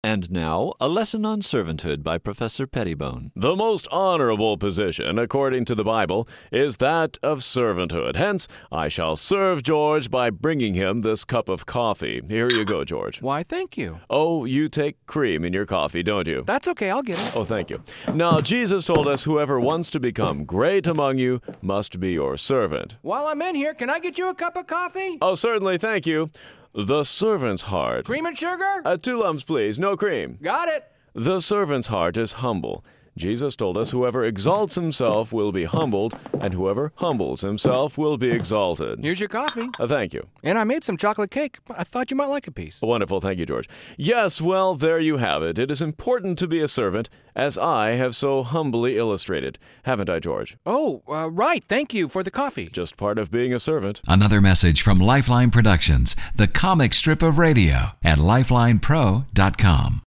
And now, a lesson on servanthood by Professor Pettibone. The most honorable position, according to the Bible, is that of servanthood. Hence, I shall serve George by bringing him this cup of coffee. Here you go, George. Why, thank you. Oh, you take cream in your coffee, don't you? That's okay, I'll get it. Oh, thank you. Now, Jesus told us whoever wants to become great among you must be your servant. While I'm in here, can I get you a cup of coffee? Oh, certainly, thank you. The servant's heart. Cream and sugar? 2 lumps, please. No cream. Got it. The servant's heart is humble. Jesus told us whoever exalts himself will be humbled, and whoever humbles himself will be exalted. Here's your coffee. Thank you. And I made some chocolate cake. I thought you might like a piece. Wonderful. Thank you, George. Yes, well, there you have it. It is important to be a servant, as I have so humbly illustrated. Haven't I, George? Oh, right. Thank you for the coffee. Just part of being a servant. Another message from Lifeline Productions, the comic strip of radio, at lifelinepro.com.